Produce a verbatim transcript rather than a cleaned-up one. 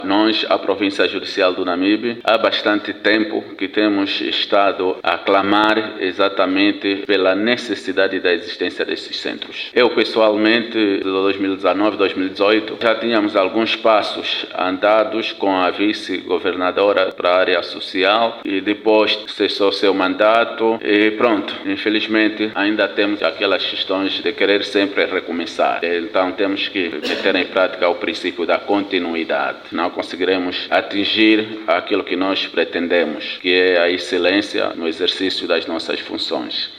Nós, a Província Judicial do Namibe, há bastante tempo que temos estado a clamar exatamente pela necessidade da existência desses centros. Eu, pessoalmente, de dois mil e dezenove, dois mil e dezoito, já tínhamos alguns passos andados com a vice-governadora para a área social e depois cessou seu mandato e pronto. Infelizmente, ainda temos aquelas questões de querer sempre recomeçar. Então, temos que meter em prática o princípio da continuidade. Não conseguiremos atingir aquilo que nós pretendemos, que é a excelência no exercício das nossas funções.